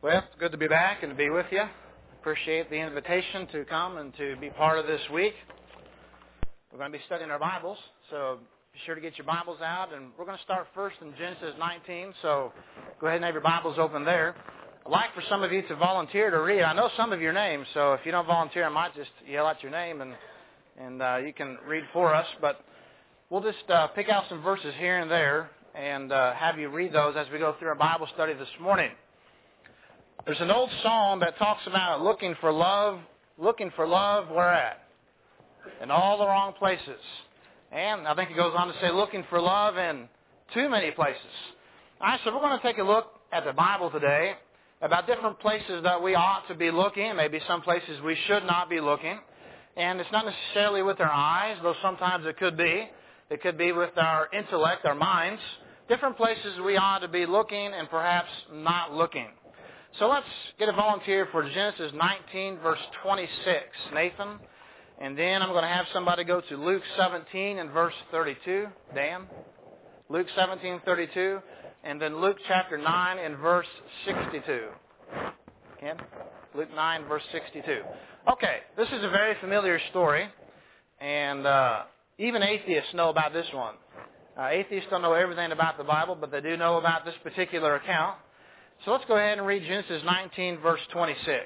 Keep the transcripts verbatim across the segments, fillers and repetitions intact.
Well, it's good to be back and to be with you. Appreciate the invitation to come and to be part of this week. We're going to be studying our Bibles, so be sure to get your Bibles out. And we're going to start first in Genesis nineteen, so go ahead and have your Bibles open there. I'd like for some of you to volunteer to read. I know some of your names, so if you don't volunteer, I might just yell out your name and, and uh, you can read for us. But we'll just uh, pick out some verses here and there and uh, have you read those as we go through our Bible study this morning. There's an old song that talks about looking for love, looking for love where at? In all the wrong places. And I think it goes on to say looking for love in too many places. All right, so we're going to take a look at the Bible today about different places that we ought to be looking, maybe some places we should not be looking. And it's not necessarily with our eyes, though sometimes it could be. It could be with our intellect, our minds. Different places we ought to be looking and perhaps not looking. So let's get a volunteer for Genesis nineteen, verse twenty-six. Nathan. And then I'm going to have somebody go to Luke seventeen and verse thirty-two. Dan. Luke seventeen, thirty-two. And then Luke chapter nine and verse sixty-two. Ken? Luke nine, verse sixty-two. Okay, this is a very familiar story. And uh, even atheists know about this one. Uh, atheists don't know everything about the Bible, but they do know about this particular account. So let's go ahead and read Genesis nineteen, verse twenty-six.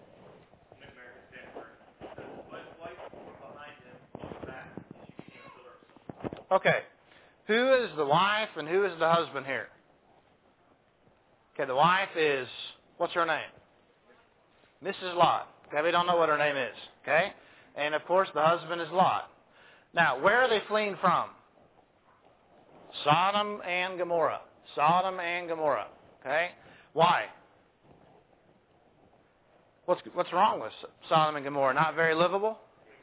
Okay. Who is the wife and who is the husband here? Okay, the wife is, what's her name? Missus Lot. Okay, we don't know what her name is. Okay? And of course the husband is Lot. Now, where are they fleeing from? Sodom and Gomorrah. Sodom and Gomorrah. Okay? Why? What's what's wrong with Sodom and Gomorrah? Not very livable?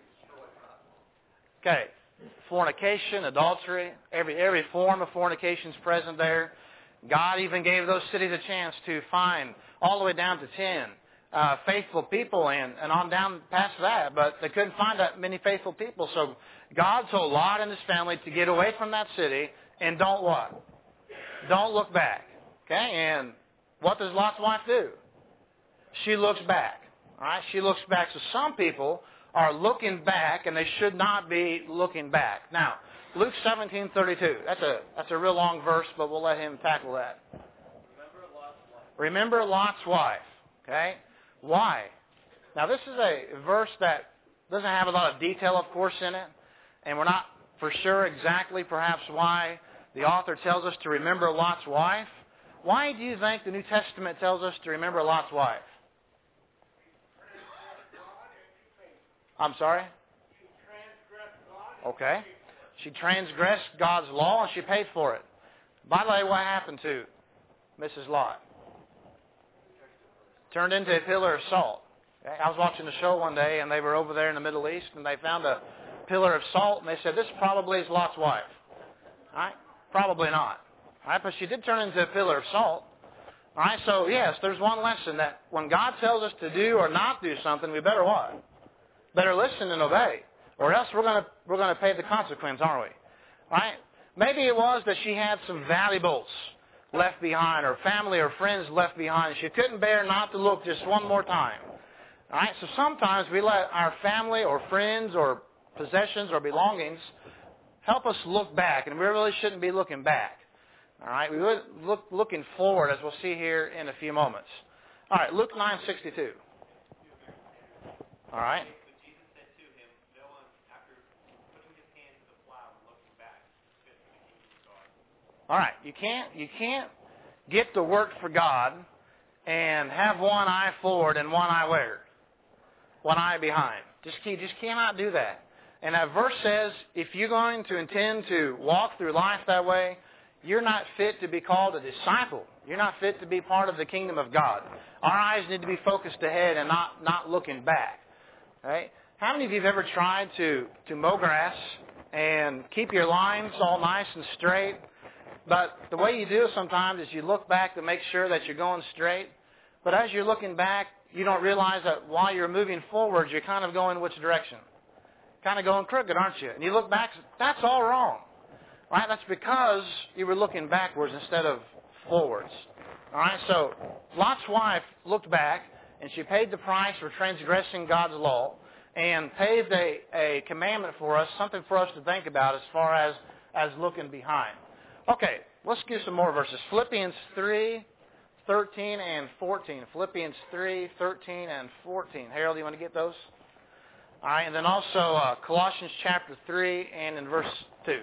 Okay. Fornication, adultery, every every form of fornication is present there. God even gave those cities a chance to find all the way down to ten uh, faithful people and, and on down past that, but they couldn't find that many faithful people. So God told Lot and his family to get away from that city and don't what? Don't look back. Okay? And what does Lot's wife do? She looks back. All right? She looks back. So some people are looking back, and they should not be looking back. Now, Luke seventeen, thirty-two. That's a that's a real long verse, but we'll let him tackle that. Remember Lot's wife. Remember Lot's wife. Okay? Why? Now, this is a verse that doesn't have a lot of detail, of course, in it, and we're not for sure exactly perhaps why the author tells us to remember Lot's wife. Why do you think the New Testament tells us to remember Lot's wife? I'm sorry? Okay. She transgressed God's law and she paid for it. By the way, what happened to Missus Lot? Turned into a pillar of salt. Okay? I was watching a show one day and they were over there in the Middle East and they found a pillar of salt and they said, this probably is Lot's wife. All right? Probably not. All right, but she did turn into a pillar of salt. All right, so yes, there's one lesson that when God tells us to do or not do something, we better what? Better listen and obey, or else we're going to we're going to pay the consequence, aren't we? All right. Maybe it was that she had some valuables left behind, or family or friends left behind. She couldn't bear not to look just one more time. All right. So sometimes we let our family or friends or possessions or belongings help us look back, and we really shouldn't be looking back. All right, we would look looking forward, as we'll see here in a few moments. All right, Luke nine sixty-two. All right. But Jesus said to him, no one, after putting his hand to the plow and looking back, fit for the kingdom of God. All right, you can't you can't get to work for God and have one eye forward and one eye where? One eye behind. Just you just cannot do that. And that verse says, if you're going to intend to walk through life that way, you're not fit to be called a disciple. You're not fit to be part of the kingdom of God. Our eyes need to be focused ahead and not, not looking back. Right? How many of you have ever tried to, to mow grass and keep your lines all nice and straight? But the way you do it sometimes is you look back to make sure that you're going straight. But as you're looking back, you don't realize that while you're moving forward, you're kind of going which direction? Kind of going crooked, aren't you? And you look back, that's all wrong. Right? That's because you were looking backwards instead of forwards. All right, so Lot's wife looked back, and she paid the price for transgressing God's law and paved a, a commandment for us, something for us to think about as far as, as looking behind. Okay, let's give some more verses. Philippians three, thirteen and fourteen. Philippians three, thirteen and fourteen. Harold, you want to get those? All right, and then also uh, Colossians chapter three and in verse two.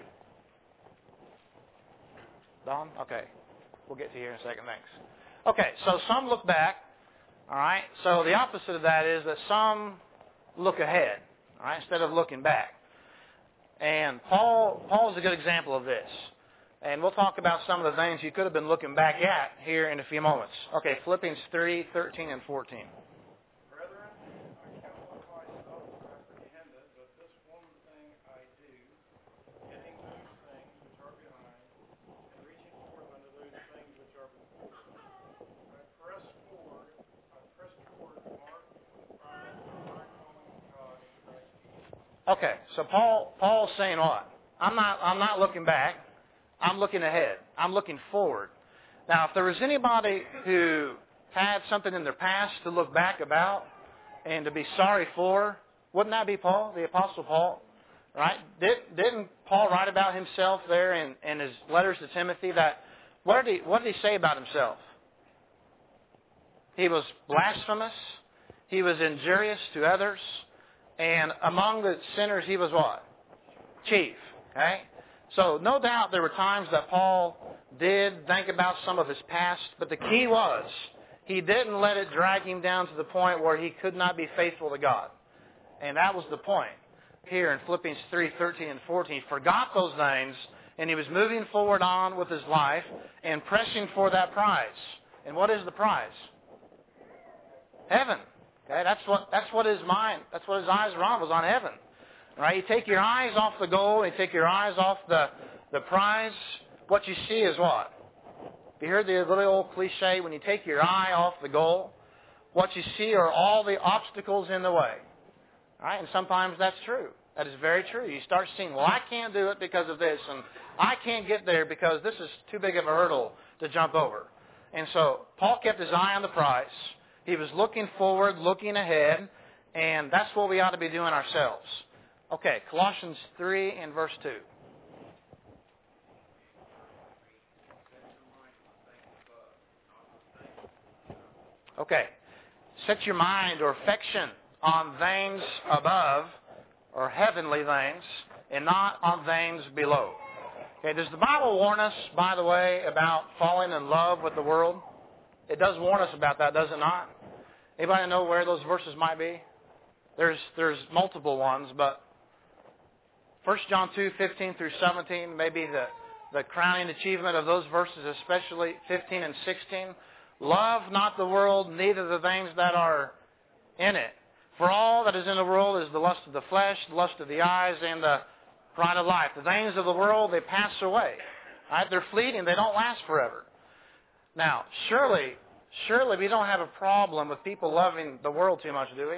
Don? Okay. We'll get to you here in a second. Thanks. Okay, so some look back. All right, so the opposite of that is that some look ahead. All right, instead of looking back. And Paul, Paul is a good example of this. And we'll talk about some of the things you could have been looking back at here in a few moments. Okay, Philippians three, thirteen and fourteen. Brethren, I count likewise myself apprehended, but this one thing I do, getting those things which are behind, and reaching forth unto those things which are before. I press forward, I press toward the mark for the prize of the high calling of God in Christ Jesus. Okay, so Paul Paul's saying what? I'm not I'm not looking back. I'm looking ahead. I'm looking forward. Now, if there was anybody who had something in their past to look back about and to be sorry for, wouldn't that be Paul, the Apostle Paul? Right? Did, didn't Paul write about himself there in, in his letters to Timothy that, what did, he, what did he say about himself? He was blasphemous. He was injurious to others. And among the sinners, he was what? Chief. Okay? So no doubt there were times that Paul did think about some of his past, but the key was he didn't let it drag him down to the point where he could not be faithful to God. And that was the point here in Philippians three, thirteen and fourteen. He forgot those things, and he was moving forward on with his life and pressing for that prize. And what is the prize? Heaven. Okay, that's what that's what his mind, that's what his eyes were on, was on heaven. Right? You take your eyes off the goal, you take your eyes off the, the prize, what you see is what? You heard the little old cliche, when you take your eye off the goal, what you see are all the obstacles in the way. Right? And sometimes that's true. That is very true. You start seeing, well, I can't do it because of this, and I can't get there because this is too big of a hurdle to jump over. And so Paul kept his eye on the prize. He was looking forward, looking ahead, and that's what we ought to be doing ourselves. Okay, Colossians three and verse two. Okay. Set your mind or affection on things above, or heavenly things, and not on things below. Okay, does the Bible warn us, by the way, about falling in love with the world? It does warn us about that, does it not? Anybody know where those verses might be? There's there's multiple ones, but First John two, fifteen through seventeen, maybe the, the crowning achievement of those verses, especially fifteen and sixteen. Love not the world, neither the things that are in it. For all that is in the world is the lust of the flesh, the lust of the eyes, and the pride of life. The things of the world, they pass away. Right? They're fleeting. They don't last forever. Now, surely, surely we don't have a problem with people loving the world too much, do we?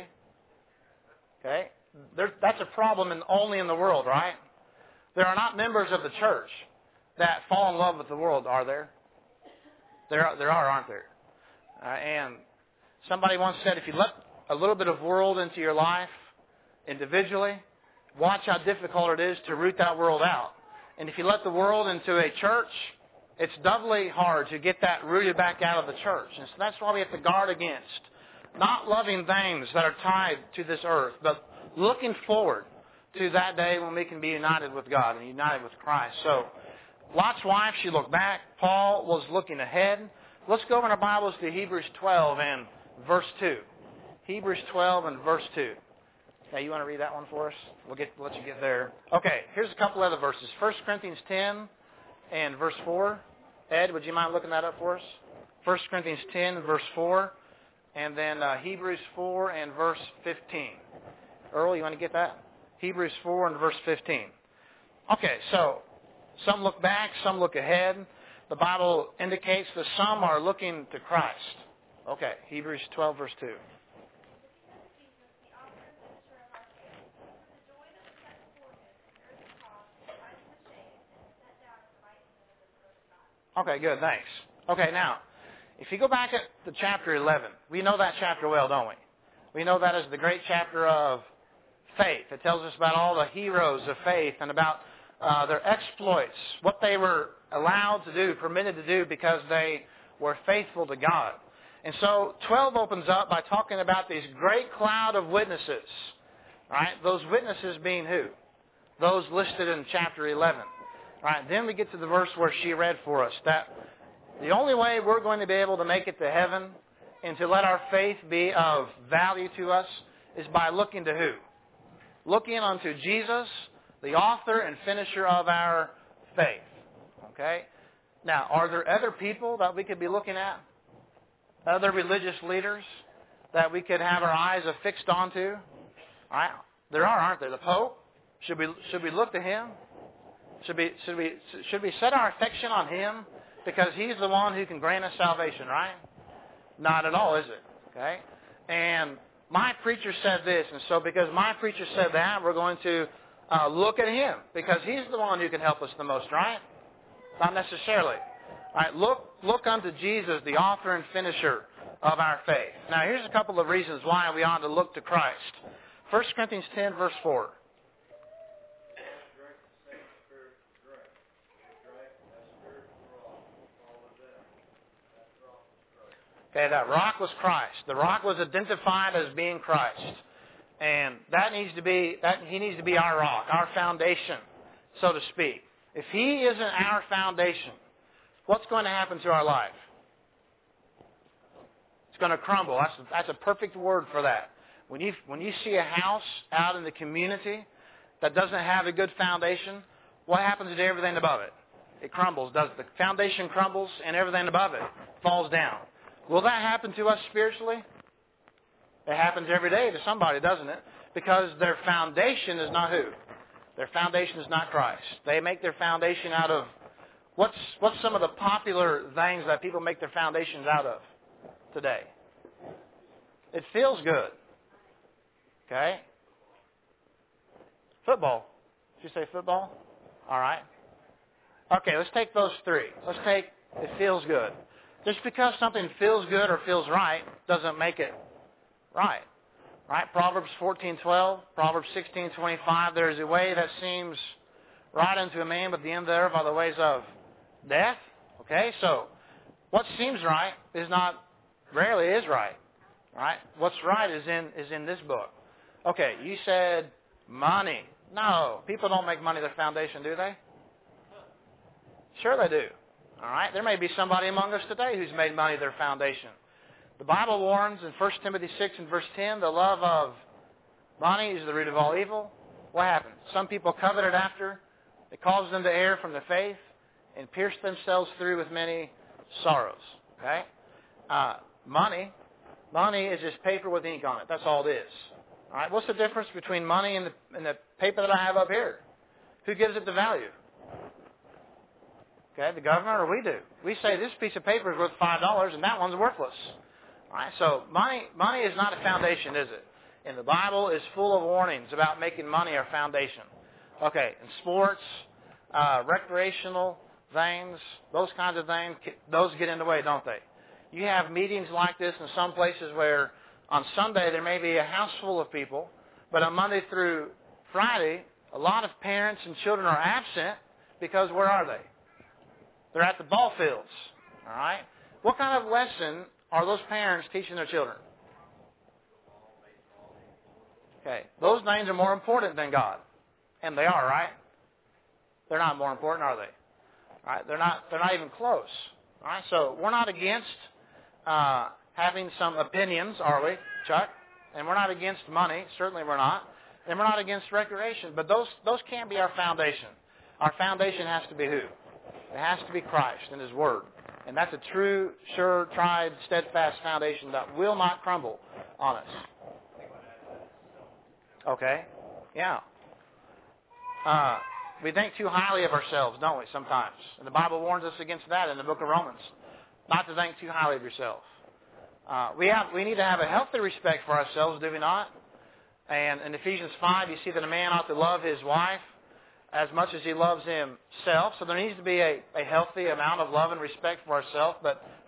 Okay? There, that's a problem in, only in the world, right? There are not members of the church that fall in love with the world, are there? There are, there are aren't there? Uh, and somebody once said, if you let a little bit of world into your life individually, watch how difficult it is to root that world out. And if you let the world into a church, it's doubly hard to get that rooted back out of the church. And so that's why we have to guard against not loving things that are tied to this earth, but looking forward to that day when we can be united with God and united with Christ. So Lot's wife, she looked back. Paul was looking ahead. Let's go in our Bibles to Hebrews twelve and verse two. Hebrews twelve and verse two. Now, you want to read that one for us? We'll get let you get there. Okay, here's a couple other verses. First Corinthians ten and verse four. Ed, would you mind looking that up for us? First Corinthians ten, verse four. And then uh, Hebrews four and verse fifteen. Earl, you want to get that? Hebrews four and verse fifteen. Okay, so some look back, some look ahead. The Bible indicates that some are looking to Christ. Okay, Hebrews twelve, verse two. Okay, good, thanks. Okay, now, If you go back to chapter eleven, we know that chapter well, don't we? We know that as the great chapter of faith. It tells us about all the heroes of faith and about uh, their exploits, what they were allowed to do, permitted to do because they were faithful to God. And so twelve opens up by talking about these great cloud of witnesses. All right, those witnesses being who? Those listed in chapter eleven. All right, then we get to the verse where she read for us that the only way we're going to be able to make it to heaven and to let our faith be of value to us is by looking to who? Looking unto Jesus, the author and finisher of our faith. Okay? Now, are there other people that we could be looking at? Other religious leaders that we could have our eyes affixed onto? All right? There are, aren't there? The Pope? Should we should we look to him? Should we should we should we set our affection on him because he's the one who can grant us salvation, right? Not at all, is it? Okay? And my preacher said this, and so because my preacher said that, we're going to uh, look at him because he's the one who can help us the most, right? Not necessarily. All right, look look unto Jesus, the author and finisher of our faith. Now, here's a couple of reasons why we ought to look to Christ. First Corinthians ten, verse four. Okay, that rock was Christ. The rock was identified as being Christ. And that needs to be, that he needs to be our rock, our foundation, so to speak. If he isn't our foundation, what's going to happen to our life? It's going to crumble. That's a, that's a perfect word for that. When you, when you see a house out in the community that doesn't have a good foundation, what happens to everything above it? It crumbles, does it? The foundation crumbles and everything above it falls down. Will that happen to us spiritually? It happens every day to somebody, doesn't it? Because their foundation is not who? Their foundation is not Christ. They make their foundation out of, what's what's some of the popular things that people make their foundations out of today? It feels good. Okay? Football. Did you say football? All right. Okay, let's take those three. Let's take, it feels good. Just because something feels good or feels right doesn't make it right. Right? Proverbs fourteen twelve, Proverbs sixteen twenty-five, there is a way that seems right unto a man, but the end thereof are the ways of death. Okay? So, what seems right is not, rarely is right. Right? What's right is in is in this book. Okay, you said money. No, people don't make money their foundation, do they? Sure they do. All right? There may be somebody among us today who's made money their foundation. The Bible warns in First Timothy six and verse ten, the love of money is the root of all evil. What happens? Some people covet it after. It causes them to err from the faith and pierce themselves through with many sorrows. Okay? Uh, money, money is just paper with ink on it. That's all it is. All right? What's the difference between money and the, and the paper that I have up here? Who gives it the value? Okay, the government or we do. We say this piece of paper is worth five dollars and that one's worthless. All right, so money money is not a foundation, is it? And the Bible is full of warnings about making money our foundation. Okay, in sports, uh, recreational things, those kinds of things, those get in the way, don't they? You have meetings like this in some places where on Sunday there may be a house full of people, but on Monday through Friday, a lot of parents and children are absent because where are they? They're at the ball fields, all right? What kind of lesson are those parents teaching their children? Okay, those things are more important than God. And they are, right? They're not more important, are they? All right, they're not, they're not even close. All right, so we're not against uh, having some opinions, are we, Chuck? And we're not against money. Certainly we're not. And we're not against recreation. But those, those can't be our foundation. Our foundation has to be who? It has to be Christ and His Word. And that's a true, sure, tried, steadfast foundation that will not crumble on us. Okay? Yeah. Uh, we think too highly of ourselves, don't we, sometimes? And the Bible warns us against that in the book of Romans. Not to think too highly of yourself. Uh, we have, we need to have a healthy respect for ourselves, do we not? And in Ephesians five, you see that a man ought to love his wife as much as he loves himself. So there needs to be a, a healthy amount of love and respect for ourselves. But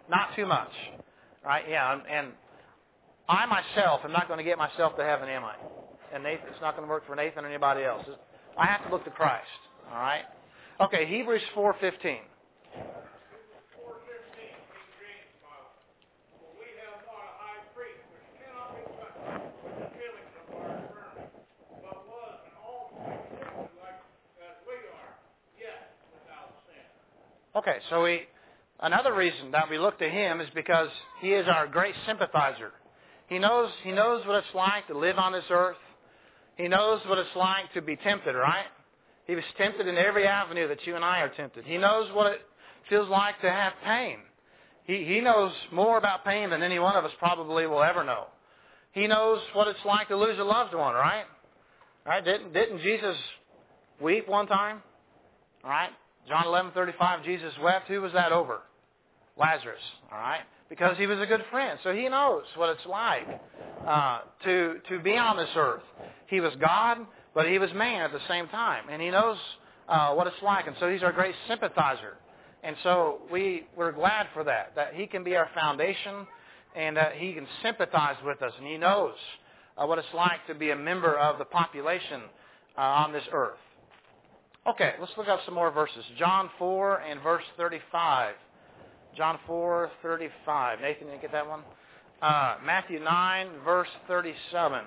not too much. Right? Yeah, and, and I myself am not going to get myself to heaven, am I? And Nathan, it's not going to work for Nathan or anybody else. I have to look to Christ. All right? Okay, Hebrews four fifteen. four fifteen, King James Bible. For we have not a high priest which cannot be touched with the feelings of our infirmity, but was in all things tempted like as we are, yet without sin. Okay, so we another reason that we look to him is because he is our great sympathizer. He knows he knows what it's like to live on this earth. He knows what it's like to be tempted, right? He was tempted in every avenue that you and I are tempted. He knows what it feels like to have pain. He, he knows more about pain than any one of us probably will ever know. He knows what it's like to lose a loved one, right? Right? Didn't, didn't Jesus weep one time? All right? John eleven thirty-five, Jesus wept. Who was that over? Lazarus. All right? Because he was a good friend. So he knows what it's like uh, to, to be on this earth. He was God, but he was man at the same time. And he knows uh, what it's like. And so he's our great sympathizer. And so we, we're glad for that, that he can be our foundation and that he can sympathize with us. And he knows uh, what it's like to be a member of the population uh, on this earth. Okay, let's look up some more verses. John four and verse thirty-five. John four thirty-five. Nathan, did you get that one? Uh, Matthew nine, verse thirty-seven.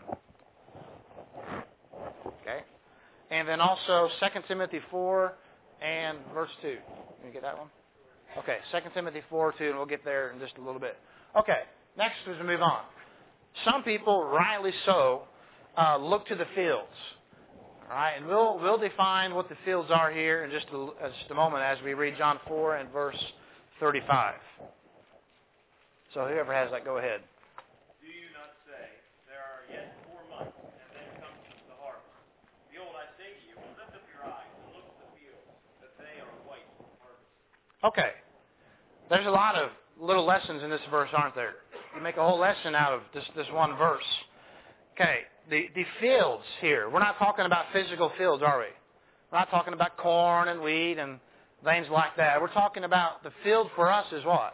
Okay. And then also Second Timothy four and verse two. Can you get that one? Okay, Second Timothy four, two, and we'll get there in just a little bit. Okay, next as we move on. Some people, rightly so, uh, look to the fields. All right, and we'll we'll define what the fields are here in just a, just a moment as we read John four and verse thirty-five. So whoever has that, go ahead. Do you not say, there are yet four months, and then comes the harvest? Behold, I say to you, lift up your eyes and look at the fields, that they are white for harvest. Okay. There's a lot of little lessons in this verse, aren't there? You make a whole lesson out of this, this one verse. Okay, the, the fields here. We're not talking about physical fields, are we? We're not talking about corn and wheat and things like that. We're talking about the field for us is what?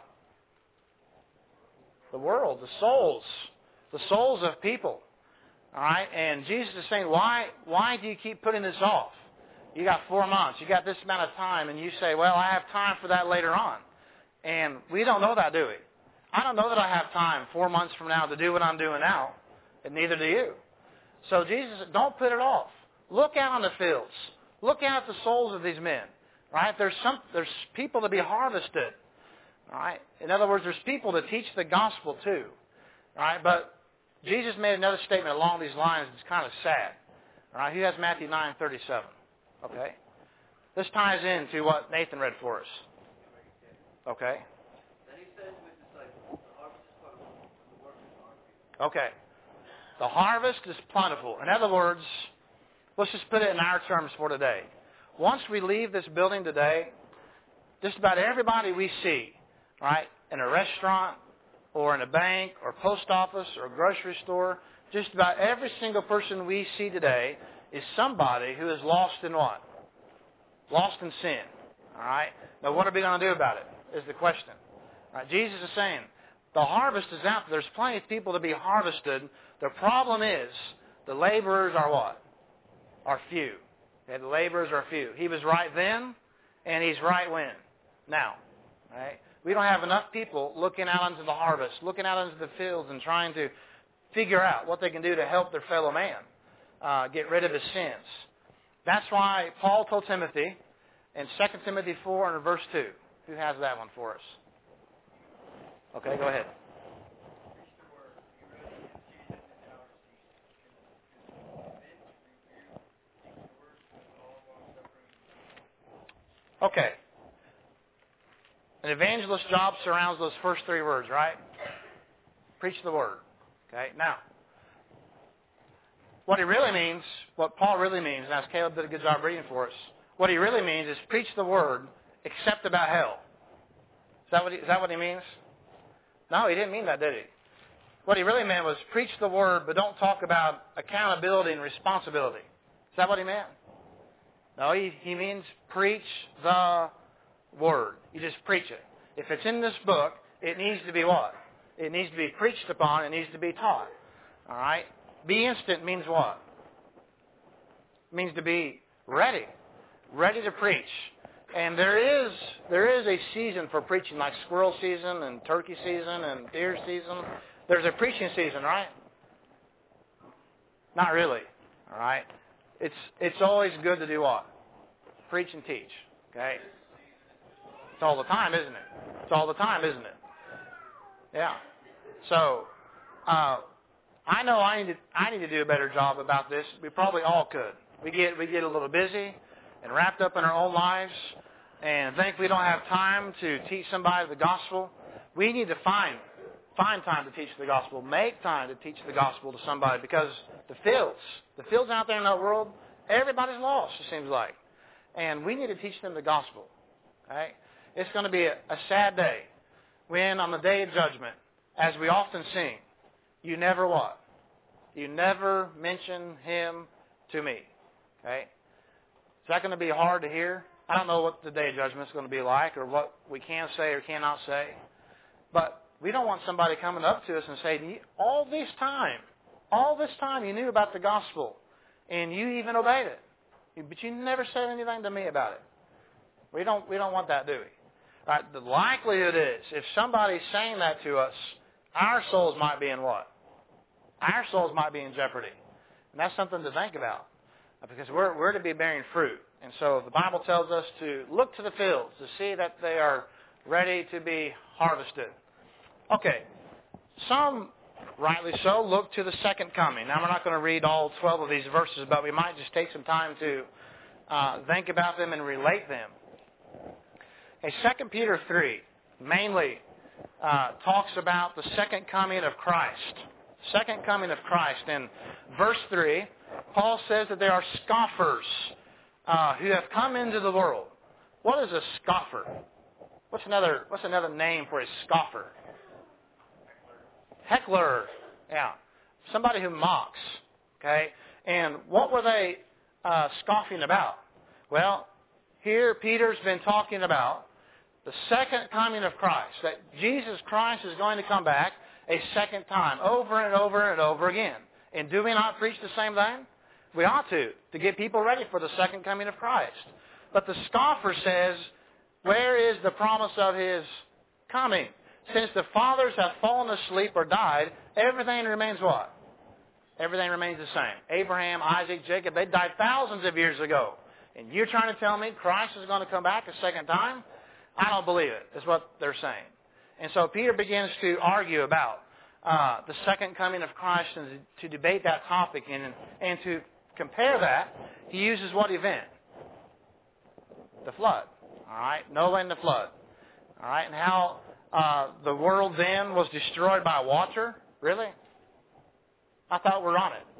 The world, the souls. The souls of people. All right? And Jesus is saying, why, why do you keep putting this off? You got four months. You got this amount of time. And you say, well, I have time for that later on. And we don't know that, do we? I don't know that I have time four months from now to do what I'm doing now. And neither do you. So Jesus said, don't put it off. Look out on the fields. Look out at the souls of these men. Right? There's some there's people to be harvested. All right? In other words, there's people to teach the gospel too. All right? But Jesus made another statement along these lines that's kind of sad. All right? He has Matthew nine thirty-seven. Okay? This ties into what Nathan read for us. Okay? Then he said to his disciples, the harvest is plentiful, but the workers are few. Okay. The harvest is plentiful. In other words, let's just put it in our terms for today. Once we leave this building today, just about everybody we see, right, in a restaurant or in a bank or post office or grocery store, just about every single person we see today is somebody who is lost in what? Lost in sin. All right? Now, what are we going to do about it is the question. All right, Jesus is saying, the harvest is out there. There's plenty of people to be harvested. The problem is the laborers are what? Are few. Okay, the laborers are few. He was right then, and he's right when. Now, right? We don't have enough people looking out into the harvest, looking out into the fields and trying to figure out what they can do to help their fellow man uh, get rid of his sins. That's why Paul told Timothy in Second Timothy four and verse two. Who has that one for us? Okay, go ahead. Okay. An evangelist's job surrounds those first three words, right? Preach the word. Okay, now, what he really means, what Paul really means, and as Caleb did a good job reading for us, what he really means is preach the word except about hell. Is that what he, is that what he means? No, he didn't mean that, did he? What he really meant was preach the word, but don't talk about accountability and responsibility. Is that what he meant? No, he, he means preach the word. You just preach it. If it's in this book, It needs to be what? It needs to be preached upon. It needs to be taught. All right? Be instant means what? It means to be ready. Ready to preach. And there is there is a season for preaching, like squirrel season and turkey season and deer season. There's a preaching season, right? Not really. All right? It's it's always good to do what? Preach and teach. Okay? It's all the time, isn't it? It's all the time, isn't it? Yeah. So, uh, I know I need to I need to do a better job about this. We probably all could. We get we get a little busy and wrapped up in our own lives and think we don't have time to teach somebody the gospel. We need to find find time to teach the gospel. Make time to teach the gospel to somebody, because the fields, the fields out there in that world, everybody's lost, it seems like. And we need to teach them the gospel. Okay? It's going to be a, a sad day when on the day of judgment, as we often sing, you never what? You never mention him to me. Okay? Is that going to be hard to hear? I don't know what the day of judgment is going to be like, or what we can say or cannot say. But we don't want somebody coming up to us and saying, all this time, all this time you knew about the gospel, and you even obeyed it, but you never said anything to me about it. We don't we don't want that, do we? Right, the likelihood is, if somebody's saying that to us, our souls might be in what? Our souls might be in jeopardy. And that's something to think about, because we're, we're to be bearing fruit. And so the Bible tells us to look to the fields to see that they are ready to be harvested. Okay, some, rightly so, look to the second coming. Now, we're not going to read all twelve of these verses, but we might just take some time to uh, think about them and relate them. Okay, Second Peter three mainly uh, talks about the second coming of Christ. Second coming of Christ. In verse three, Paul says that there are scoffers uh, who have come into the world. What is a scoffer? What's another, what's another name for a scoffer? Heckler. Yeah. Somebody who mocks. Okay? And what were they uh, scoffing about? Well, here Peter's been talking about the second coming of Christ. That Jesus Christ is going to come back a second time, over and over and over again. And do we not preach the same thing? We ought to, to get people ready for the second coming of Christ. But the scoffer says, where is the promise of his coming? Since the fathers have fallen asleep or died, everything remains what? Everything remains the same. Abraham, Isaac, Jacob, they died thousands of years ago. And you're trying to tell me Christ is going to come back a second time? I don't believe it, is what they're saying. And so Peter begins to argue about uh, the second coming of Christ and to debate that topic. And, and to compare that, he uses what event? The flood. All right? Noah and the flood. All right? And how uh, the world then was destroyed by water. Really? I thought we're on it.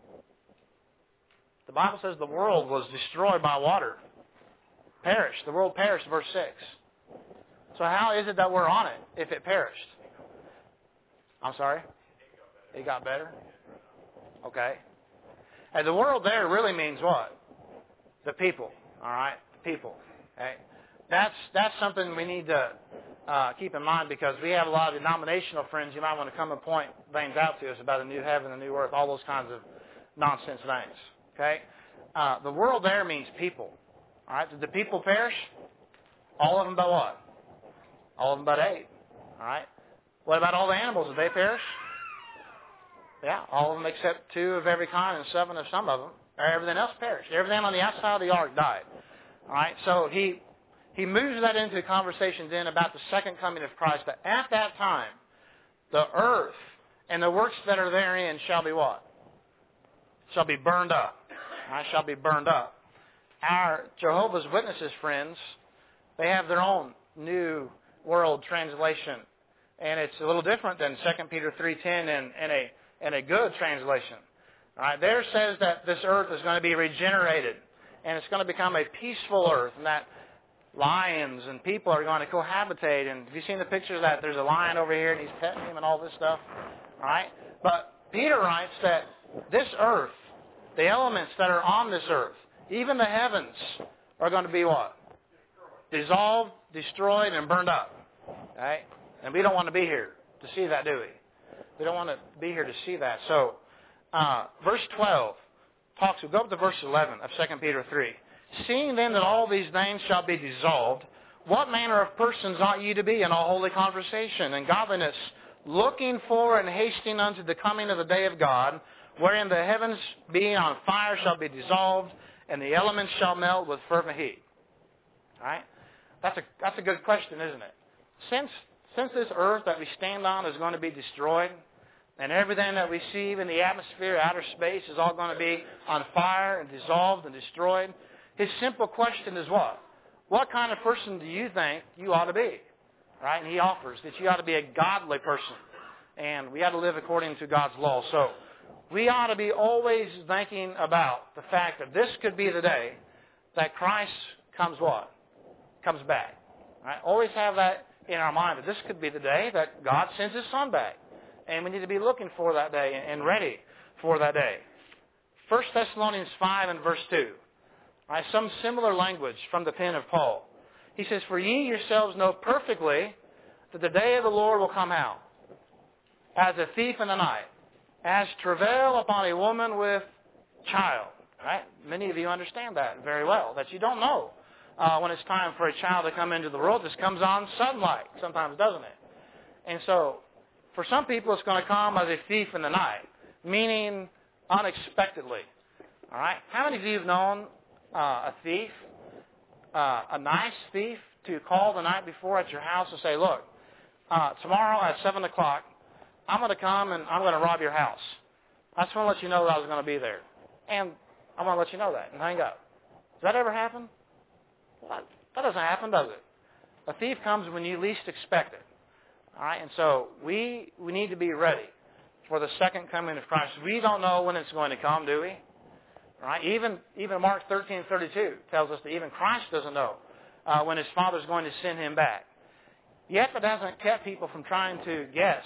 The Bible says the world was destroyed by water. Perished. The world perished, verse six. So how is it that we're on it if it perished? I'm sorry? It got better? Okay. And the world there really means what? The people. All right? The people. Okay? That's that's something we need to uh, keep in mind, because we have a lot of denominational friends. You might want to come and point things out to us about a new heaven, a new earth, all those kinds of nonsense things. Okay? Uh, the world there means people. All right? Did the people perish? All of them but what? All of them but eight. All right? What about all the animals? Did they perish? Yeah, all of them except two of every kind and seven of some of them. Everything else perished. Everything on the outside of the ark died. All right? So he he moves that into a conversation then about the second coming of Christ. That at that time, the earth and the works that are therein shall be what? Shall be burned up. All right? Shall be burned up. Our Jehovah's Witnesses friends, they have their own New World Translation, and it's a little different than Second Peter three ten and, and a and a good translation. All right, there says that this earth is going to be regenerated, and it's going to become a peaceful earth, and that lions and people are going to cohabitate. And have you seen the pictures of that? There's a lion over here, and he's petting him and all this stuff. All right, but Peter writes that this earth, the elements that are on this earth, even the heavens, are going to be what? Dissolved, destroyed, and burned up. Okay? And we don't want to be here to see that, do we? We don't want to be here to see that. So, uh, verse twelve talks, we'll go up to verse eleven of Second Peter three. Seeing then that all these things shall be dissolved, what manner of persons ought ye to be in all holy conversation and godliness, looking for and hasting unto the coming of the day of God, wherein the heavens being on fire shall be dissolved, and the elements shall melt with fervent heat. All right? That's a, that's a good question, isn't it? Since, since this earth that we stand on is going to be destroyed, and everything that we see in the atmosphere, outer space, is all going to be on fire and dissolved and destroyed, his simple question is what? What kind of person do you think you ought to be? Right? And he offers that you ought to be a godly person. And we ought to live according to God's law. So we ought to be always thinking about the fact that this could be the day that Christ comes what? Comes back. Right? Always have that in our mind, that this could be the day that God sends His Son back. And we need to be looking for that day and ready for that day. First Thessalonians five and verse two. Right, some similar language from the pen of Paul. He says, for ye yourselves know perfectly that the day of the Lord will come out as a thief in the night, as travail upon a woman with child. Right? Many of you understand that very well, that you don't know uh, when it's time for a child to come into the world. This comes on suddenly, sometimes, doesn't it? And so, for some people, it's going to come as a thief in the night, meaning unexpectedly. All right? How many of you have known uh, a thief, uh, a nice thief, to call the night before at your house and say, look, uh, tomorrow at seven o'clock, I'm going to come and I'm going to rob your house. I just want to let you know that I was going to be there. And I'm going to let you know that and hang up. Does that ever happen? Well, that doesn't happen, does it? A thief comes when you least expect it. All right, and so we we need to be ready for the second coming of Christ. We don't know when it's going to come, do we? All right, even even Mark thirteen thirty-two tells us that even Christ doesn't know uh, when His Father's going to send Him back. Yet that hasn't kept people from trying to guess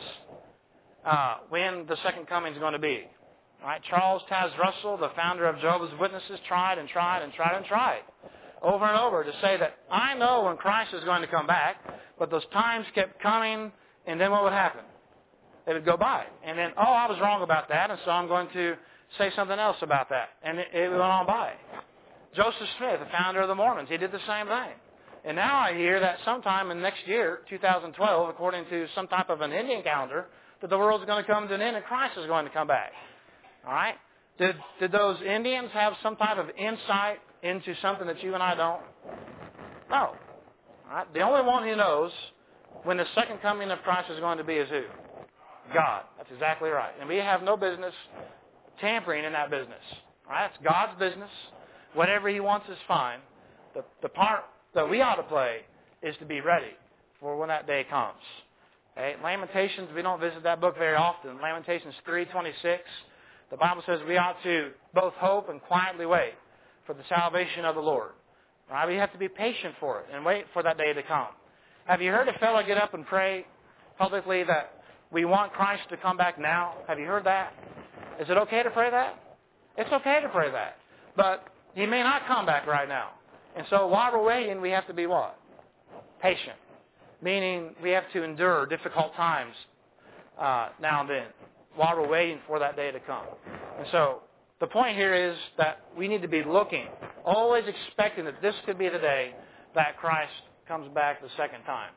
uh, when the second coming is going to be. All right, Charles Taz Russell, the founder of Jehovah's Witnesses, tried and tried and tried and tried over and over to say that I know when Christ is going to come back, but those times kept coming, and then what would happen? They would go by. And then, oh, I was wrong about that, and so I'm going to say something else about that. And it, it went on by. Joseph Smith, the founder of the Mormons, he did the same thing. And now I hear that sometime in next year, two thousand twelve, according to some type of an Indian calendar, that the world's going to come to an end and Christ is going to come back. All right? Did, did those Indians have some type of insight into something that you and I don't? No. All right? The only one who knows when the second coming of Christ is going to be is who? God. That's exactly right. And we have no business tampering in that business. All right? It's God's business. Whatever He wants is fine. The, the part that we ought to play is to be ready for when that day comes. Okay? Lamentations, we don't visit that book very often. Lamentations three twenty-six. The Bible says we ought to both hope and quietly wait for the salvation of the Lord. Right? We have to be patient for it and wait for that day to come. Have you heard a fellow get up and pray publicly that we want Christ to come back now? Have you heard that? Is it okay to pray that? It's okay to pray that. But He may not come back right now. And so while we're waiting, we have to be what? Patient. Meaning we have to endure difficult times uh, now and then while we're waiting for that day to come. And so the point here is that we need to be looking, always expecting that this could be the day that Christ comes back the second time.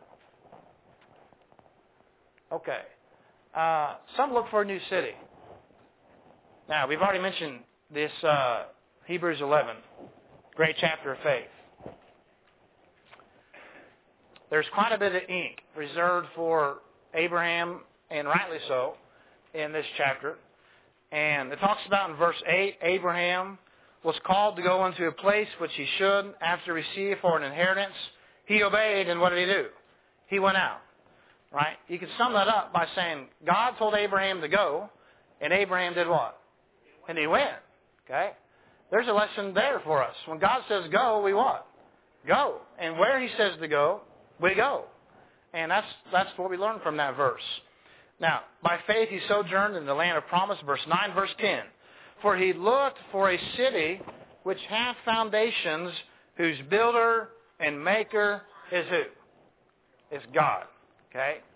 Okay. Uh, some look for a new city. Now, we've already mentioned this uh, Hebrews eleven, great chapter of faith. There's quite a bit of ink reserved for Abraham, and rightly so, in this chapter. And it talks about in verse eight, Abraham was called to go into a place which he should after receive for an inheritance. He obeyed, and what did he do? He went out. Right? You can sum that up by saying God told Abraham to go, and Abraham did what? And he went. Okay? There's a lesson there for us. When God says go, we what? Go. And where He says to go, we go. And that's that's what we learn from that verse. Now, by faith he sojourned in the land of promise, verse nine, verse ten. For he looked for a city which hath foundations, whose builder and maker is who? Is God. Okay?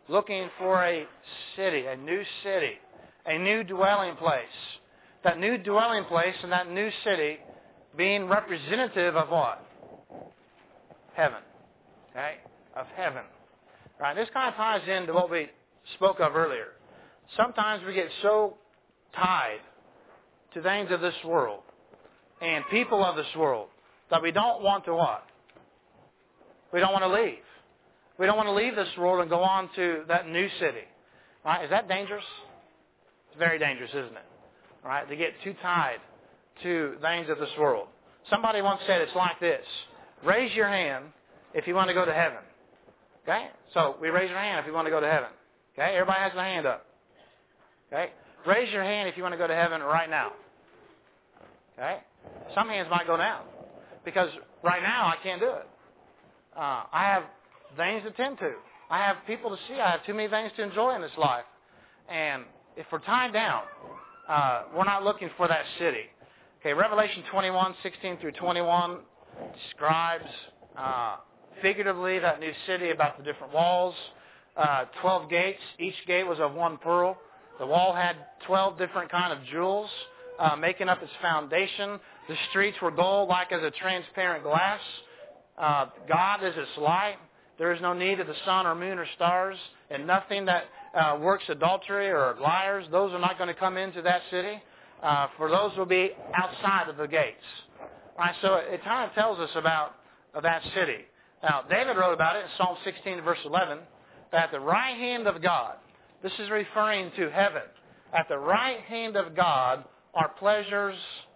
looking for a city, a new city, a new dwelling place. That new dwelling place and that new city being representative of what? Heaven. Okay? Of heaven. Right? This kind of ties into what we spoke of earlier. Sometimes we get so tied to things of this world and people of this world that we don't want to what? We don't want to leave. We don't want to leave this world and go on to that new city. Right? Is that dangerous? It's very dangerous, isn't it? Right? To get too tied to things of this world. Somebody once said it's like this. Raise your hand if you want to go to heaven. Okay? So we raise our hand if you want to go to heaven. Okay? Everybody has their hand up. Okay? Raise your hand if you want to go to heaven right now. Okay? Some hands might go down. Because right now I can't do it. Uh, I have things to tend to. I have people to see. I have too many things to enjoy in this life. And if we're tied down, uh, we're not looking for that city. Okay, Revelation twenty-one, sixteen through twenty-one describes uh, figuratively that new city about the different walls. Uh, twelve gates. Each gate was of one pearl. The wall had twelve different kind of jewels uh, making up its foundation. The streets were gold like as a transparent glass. Uh, God is its light. There is no need of the sun or moon or stars, and nothing that uh, works adultery or liars, those are not going to come into that city, uh, for those will be outside of the gates. All right, so it kind of tells us about uh, that city. Now, David wrote about it in Psalm sixteen, verse eleven, that at the right hand of God, this is referring to heaven, at the right hand of God are pleasures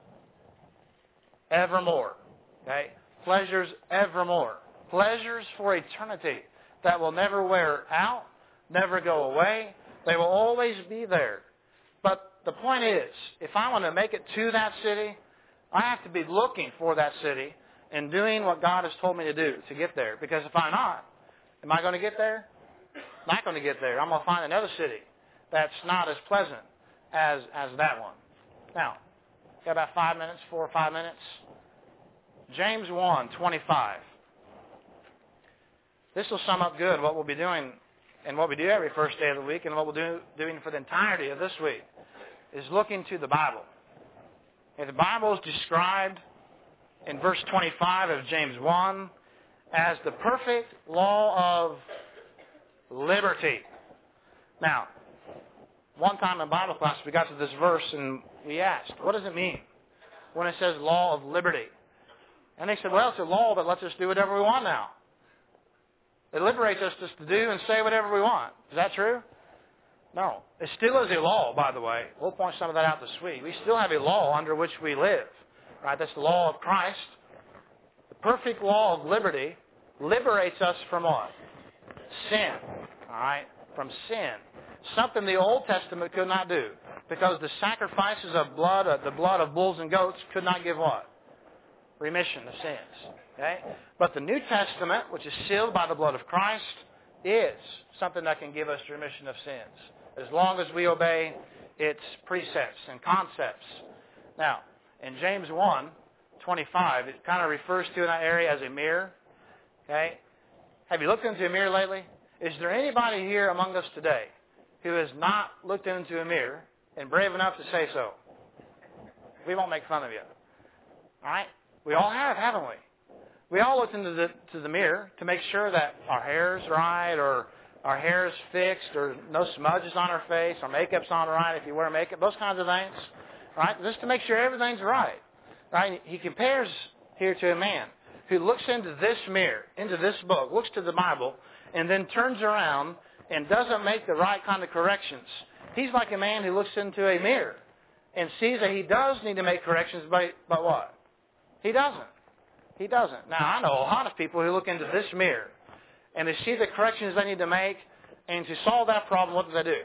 evermore. Okay? Pleasures evermore. Pleasures for eternity that will never wear out, never go away. They will always be there. But the point is, if I want to make it to that city, I have to be looking for that city and doing what God has told me to do to get there. Because if I'm not, am I going to get there? I'm not going to get there. I'm going to find another city that's not as pleasant as, as that one. Now, got about five minutes, four or five minutes. James one, twenty-five. This will sum up good what we'll be doing and what we do every first day of the week and what we'll do doing for the entirety of this week is looking to the Bible. And the Bible is described in verse twenty-five of James one as the perfect law of liberty. Now, one time in Bible class we got to this verse and we asked, what does it mean when it says law of liberty? And they said, well, it's a law that lets us do whatever we want now. It liberates us just to do and say whatever we want. Is that true? No. It still is a law, by the way. We'll point some of that out this week. We still have a law under which we live. Right? That's the law of Christ. The perfect law of liberty liberates us from what? Sin. All right? From sin. Something the Old Testament could not do. Because the sacrifices of blood, uh, the blood of bulls and goats, could not give what? Remission of sins. Okay? But the New Testament, which is sealed by the blood of Christ, is something that can give us remission of sins, as long as we obey its precepts and concepts. Now, in James one, twenty-five, it kind of refers to that area as a mirror. Okay? Have you looked into a mirror lately? Is there anybody here among us today who has not looked into a mirror and brave enough to say so? We won't make fun of you. All right? We all have, haven't we? We all looked into the, to the mirror to make sure that our hair's right or our hair's fixed or no smudges on our face, our makeup's on right if you wear makeup, those kinds of things. Right? Just to make sure everything's right. Right? He compares here to a man who looks into this mirror, into this book, looks to the Bible, and then turns around and doesn't make the right kind of corrections. He's like a man who looks into a mirror and sees that he does need to make corrections, but, but what? He doesn't. He doesn't. Now, I know a lot of people who look into this mirror and they see the corrections they need to make, and to solve that problem, what do they do?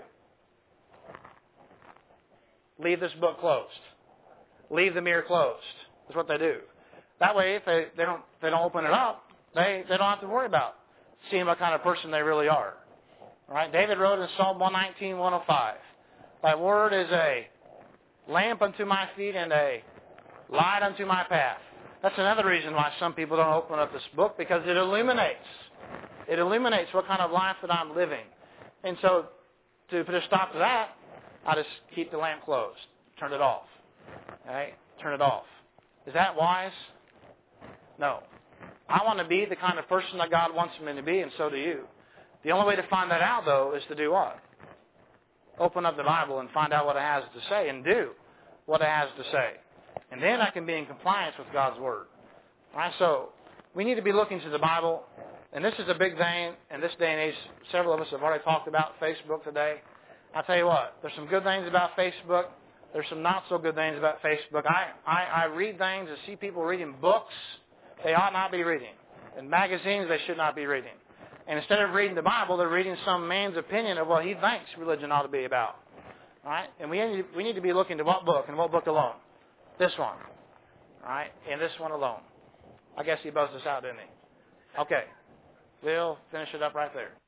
Leave this book closed. Leave the mirror closed. That's what they do. That way, if they, they don't if they don't open it up, they, they don't have to worry about seeing what kind of person they really are. All right? David wrote in Psalm one nineteen, one oh five, "Thy word is a lamp unto my feet and a light unto my path." That's another reason why some people don't open up this book, because it illuminates. It illuminates what kind of life that I'm living. And so to put a stop to that, I just keep the lamp closed. Turn it off. All right? Turn it off. Is that wise? No. I want to be the kind of person that God wants me to be, and so do you. The only way to find that out, though, is to do what? Open up the Bible and find out what it has to say and do what it has to say. And then I can be in compliance with God's Word. All right? So we need to be looking to the Bible. And this is a big thing in this day and age. Several of us have already talked about Facebook today. I'll tell you what, there's some good things about Facebook. There's some not so good things about Facebook. I, I, I read things and see people reading books they ought not be reading. And magazines they should not be reading. And instead of reading the Bible, they're reading some man's opinion of what he thinks religion ought to be about. All right? And we need, we need to be looking to what book and what book alone? This one. All right? And this one alone. I guess he buzzed us out, didn't he? Okay. We'll finish it up right there.